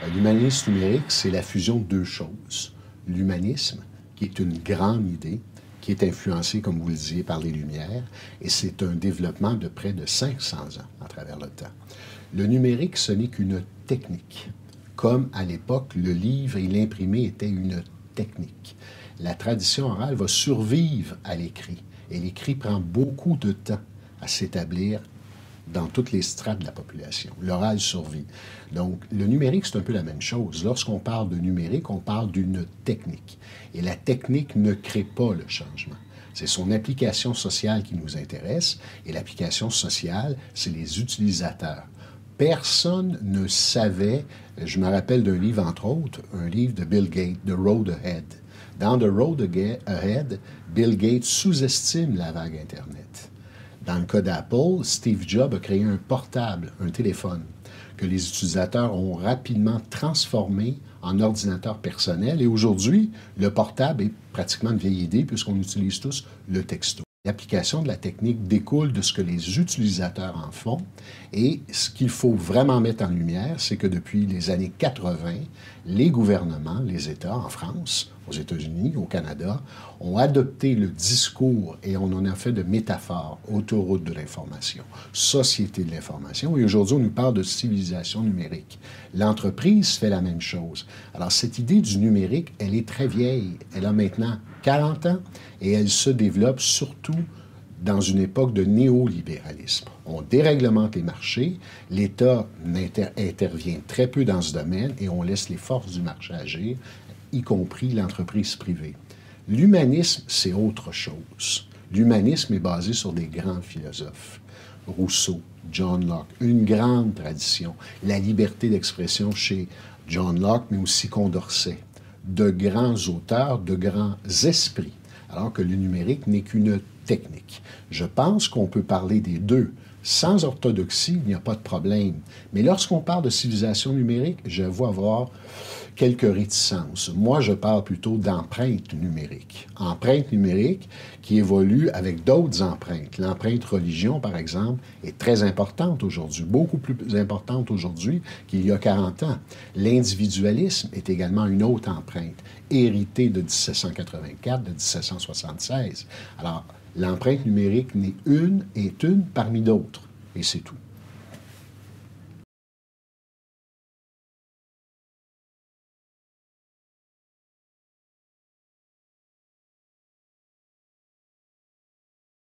L'humanisme numérique, c'est la fusion de deux choses. L'humanisme, qui est une grande idée, qui est influencée, comme vous le disiez, par les Lumières, et c'est un développement de près de 500 ans à travers le temps. Le numérique, ce n'est qu'une technique. Comme à l'époque, le livre et l'imprimé étaient une technique. La tradition orale va survivre à l'écrit, et l'écrit prend beaucoup de temps à s'établir dans toutes les strates de la population. L'oral survit. Donc, le numérique, c'est un peu la même chose. Lorsqu'on parle de numérique, on parle d'une technique. Et la technique ne crée pas le changement. C'est son application sociale qui nous intéresse. Et l'application sociale, c'est les utilisateurs. Personne ne savait, je me rappelle d'un livre, entre autres, un livre de Bill Gates, The Road Ahead. Dans The Road Ahead, Bill Gates sous-estime la vague Internet. Dans le cas d'Apple, Steve Jobs a créé un portable, un téléphone, que les utilisateurs ont rapidement transformé en ordinateur personnel. Et aujourd'hui, le portable est pratiquement une vieille idée puisqu'on utilise tous le texto. L'application de la technique découle de ce que les utilisateurs en font. Et ce qu'il faut vraiment mettre en lumière, c'est que depuis les années 80, les gouvernements, les États en France, aux États-Unis, au Canada, ont adopté le discours et on en a fait de métaphores, autoroute de l'information, société de l'information. Et aujourd'hui, on nous parle de civilisation numérique. L'entreprise fait la même chose. Alors, cette idée du numérique, elle est très vieille. Elle a maintenant 40 ans et elle se développe surtout dans une époque de néolibéralisme. On déréglemente les marchés, l'État intervient très peu dans ce domaine et on laisse les forces du marché agir, y compris l'entreprise privée. L'humanisme, c'est autre chose. L'humanisme est basé sur des grands philosophes. Rousseau, John Locke, une grande tradition. La liberté d'expression chez John Locke, mais aussi Condorcet. De grands auteurs, de grands esprits, alors que le numérique n'est qu'une technique. Je pense qu'on peut parler des deux. Sans orthodoxie, il n'y a pas de problème. Mais lorsqu'on parle de civilisation numérique, je vois avoir quelques réticences. Moi, je parle plutôt d'empreinte numérique. Empreinte numérique qui évolue avec d'autres empreintes. L'empreinte religion, par exemple, est très importante aujourd'hui, beaucoup plus importante aujourd'hui qu'il y a 40 ans. L'individualisme est également une autre empreinte, héritée de 1784, de 1776. Alors, l'empreinte numérique est une parmi d'autres, et c'est tout.